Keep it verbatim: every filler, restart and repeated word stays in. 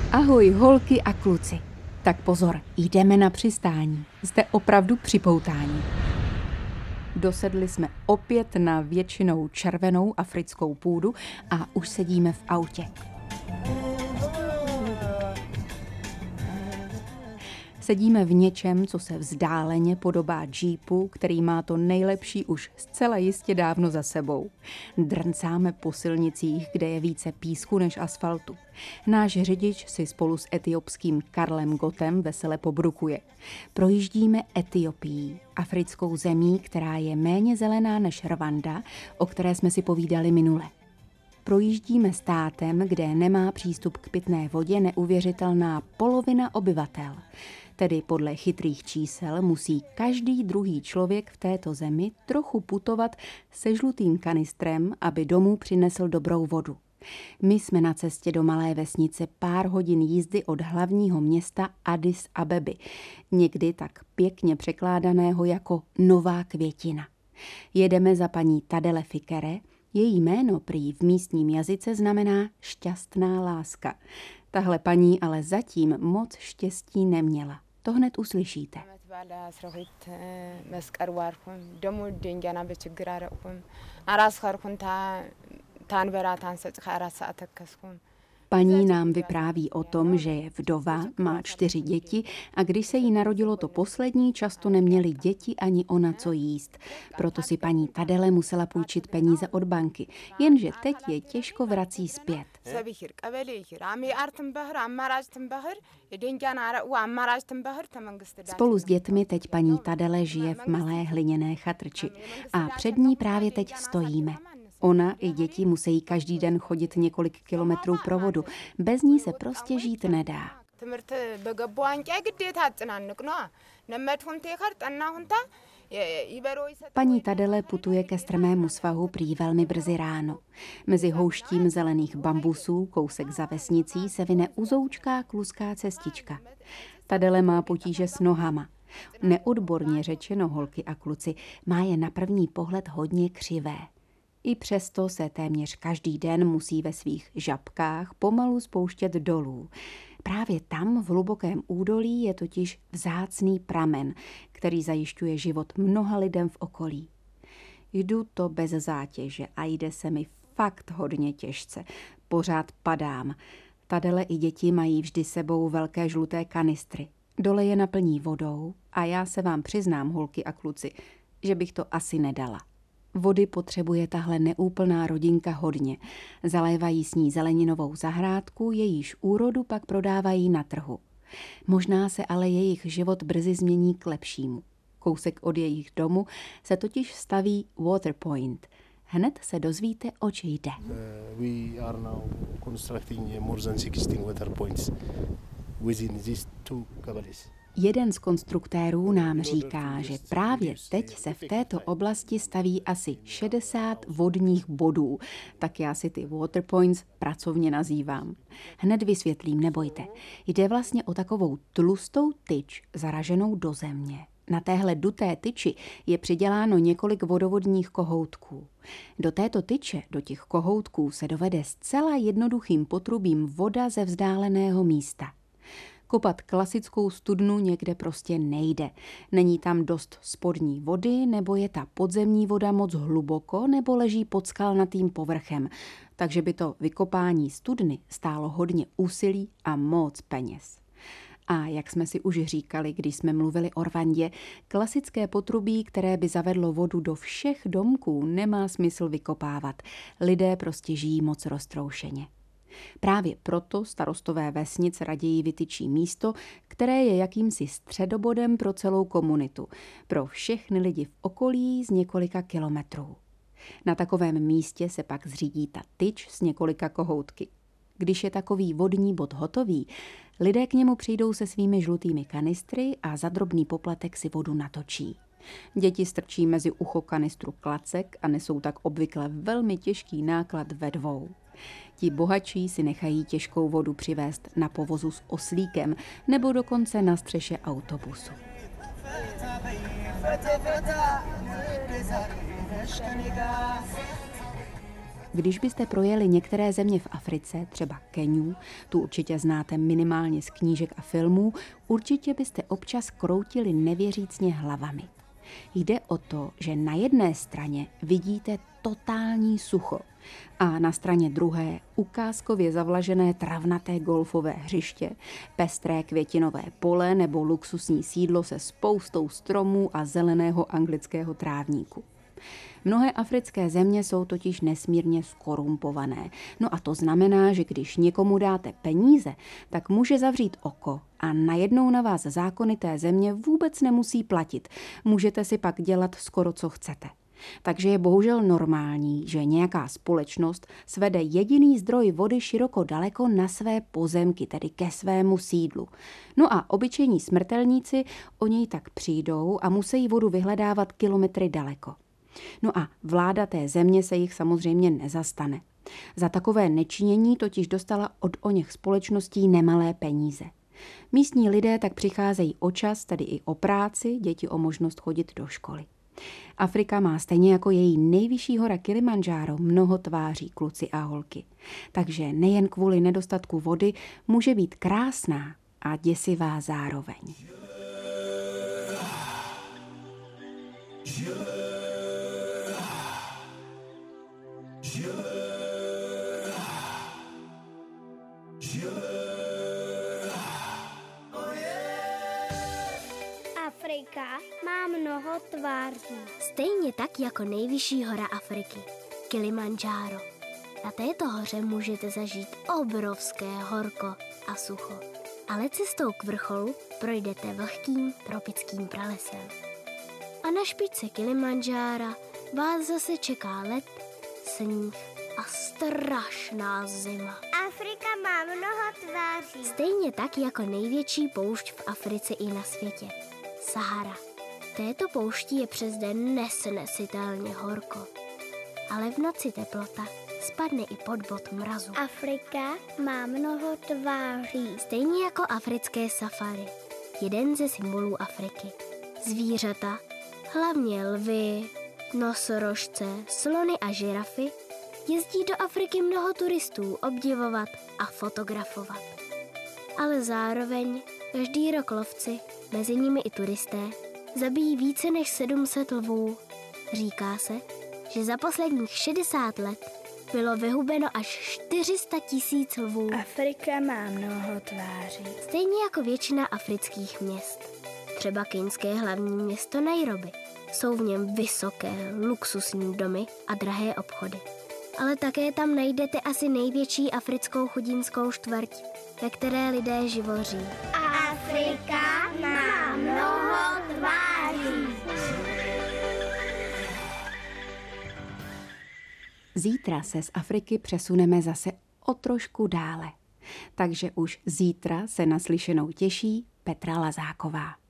Ahoj holky a kluci. Tak pozor, jdeme na přistání. Jste opravdu připoutáni. Dosedli jsme opět na většinou červenou africkou půdu a už sedíme v autě. Sedíme v něčem, co se vzdáleně podobá džípu, který má to nejlepší už zcela jistě dávno za sebou. Drncáme po silnicích, kde je více písku než asfaltu. Náš řidič si spolu s etiopským Karlem Gottem vesele pobrukuje. Projíždíme Etiopií, africkou zemí, která je méně zelená než Rwanda, o které jsme si povídali minule. Projíždíme státem, kde nemá přístup k pitné vodě neuvěřitelná polovina obyvatel. Tedy podle chytrých čísel musí každý druhý člověk v této zemi trochu putovat se žlutým kanistrem, aby domů přinesl dobrou vodu. My jsme na cestě do malé vesnice pár hodin jízdy od hlavního města Addis Abeby, někdy tak pěkně překládaného jako Nová Květina. Jedeme za paní Tadele Fikere, její jméno prý v místním jazyce znamená šťastná láska. Tahle paní ale zatím moc štěstí neměla. To hned uslyšíte. Paní nám vypráví o tom, že je vdova, má čtyři děti a když se jí narodilo to poslední, často neměly děti ani ona co jíst. Proto si paní Tadele musela půjčit peníze od banky, jenže teď je těžko vrací zpět. Spolu s dětmi teď paní Tadele žije v malé hliněné chatrči a před ní právě teď stojíme. Ona i děti musí každý den chodit několik kilometrů pro vodu. Bez ní se prostě žít nedá. Paní Tadele putuje ke strmému svahu prý velmi brzy ráno. Mezi houštím zelených bambusů, kousek za vesnicí, se vyne uzoučká kluská cestička. Tadele má potíže s nohama. Neodborně řečeno, holky a kluci, má je na první pohled hodně křivé. I přesto se téměř každý den musí ve svých žabkách pomalu spouštět dolů. Právě tam v hlubokém údolí je totiž vzácný pramen, který zajišťuje život mnoha lidem v okolí. Jdu to bez zátěže a jde se mi fakt hodně těžce. Pořád padám. Tadele i děti mají vždy sebou velké žluté kanistry. Dole je naplní vodou a já se vám přiznám, holky a kluci, že bych to asi nedala. Vody potřebuje tahle neúplná rodinka hodně. Zalévají s ní zeleninovou zahrádku, jejíž úrodu pak prodávají na trhu. Možná se ale jejich život brzy změní k lepšímu. Kousek od jejich domu se totiž staví Water Point. Hned se dozvíte, oč jde. Uh, we are now constructing more than sixteen water points within these two cabarets. Jeden z konstruktérů nám říká, že právě teď se v této oblasti staví asi šedesát vodních bodů, tak já si ty water points pracovně nazývám. Hned vysvětlím, nebojte. Jde vlastně o takovou tlustou tyč zaraženou do země. Na téhle duté tyči je přiděláno několik vodovodních kohoutků. Do této tyče, do těch kohoutků, se dovede zcela jednoduchým potrubím voda ze vzdáleného místa. Kopat klasickou studnu někde prostě nejde. Není tam dost spodní vody, nebo je ta podzemní voda moc hluboko, nebo leží pod skalnatým povrchem. Takže by to vykopání studny stálo hodně úsilí a moc peněz. A jak jsme si už říkali, když jsme mluvili o Rwandě, klasické potrubí, které by zavedlo vodu do všech domků, nemá smysl vykopávat. Lidé prostě žijí moc roztroušeně. Právě proto starostové vesnic raději vytyčí místo, které je jakýmsi středobodem pro celou komunitu, pro všechny lidi v okolí z několika kilometrů. Na takovém místě se pak zřídí ta tyč s několika kohoutky. Když je takový vodní bod hotový, lidé k němu přijdou se svými žlutými kanistry a za drobný poplatek si vodu natočí. Děti strčí mezi ucho kanistru klacek a nesou tak obvykle velmi těžký náklad ve dvou. Ti bohatší si nechají těžkou vodu přivést na povozu s oslíkem nebo dokonce na střeše autobusu. Když byste projeli některé země v Africe, třeba Keniu, tu určitě znáte minimálně z knížek a filmů, určitě byste občas kroutili nevěřícně hlavami. Jde o to, že na jedné straně vidíte totální sucho a na straně druhé ukázkově zavlažené travnaté golfové hřiště, pestré květinové pole nebo luxusní sídlo se spoustou stromů a zeleného anglického trávníku. Mnohé africké země jsou totiž nesmírně skorumpované. No a to znamená, že když někomu dáte peníze, tak může zavřít oko a najednou na vás zákony té země vůbec nemusí platit. Můžete si pak dělat skoro co chcete. Takže je bohužel normální, že nějaká společnost svede jediný zdroj vody široko daleko na své pozemky, tedy ke svému sídlu. No a obyčejní smrtelníci o něj tak přijdou a musí vodu vyhledávat kilometry daleko. No a vláda té země se jich samozřejmě nezastane. Za takové nečinění totiž dostala od oněch společností nemalé peníze. Místní lidé tak přicházejí o čas, tedy i o práci, děti o možnost chodit do školy. Afrika má stejně jako její nejvyšší hora Kilimandžáro mnoho tváří, kluci a holky. Takže nejen kvůli nedostatku vody může být krásná a děsivá zároveň. Afrika má mnoho tváří. Stejně tak jako nejvyšší hora Afriky, Kilimandžáro. Na této hoře můžete zažít obrovské horko a sucho. Ale cestou k vrcholu projdete vlhkým tropickým pralesem. A na špičce Kilimandžára vás zase čeká led, sníh a strašná zima. Afrika má mnoho tváří. Stejně tak jako největší poušť v Africe i na světě. Sahara. V této poušti je přes den nesnesitelně horko. Ale v noci teplota spadne i pod bod mrazu. Afrika má mnoho tváří. Stejně jako africké safari. Jeden ze symbolů Afriky. Zvířata, hlavně lvy, nosorožce, slony a žirafy, jezdí do Afriky mnoho turistů obdivovat a fotografovat. Ale zároveň každý rok lovci, mezi nimi i turisté, zabijí více než sedm set lvů. Říká se, že za posledních šedesát let bylo vyhubeno až čtyři sta tisíc lvů. Afrika má mnoho tváří. Stejně jako většina afrických měst. Třeba keňské hlavní město Nairobi. Jsou v něm vysoké, luxusní domy a drahé obchody. Ale také tam najdete asi největší africkou chudinskou čtvrť, ve které lidé živoří. Afrika má mnoho tváří. Zítra se z Afriky přesuneme zase o trošku dále. Takže už zítra se na slyšenou těší Petra Lazáková.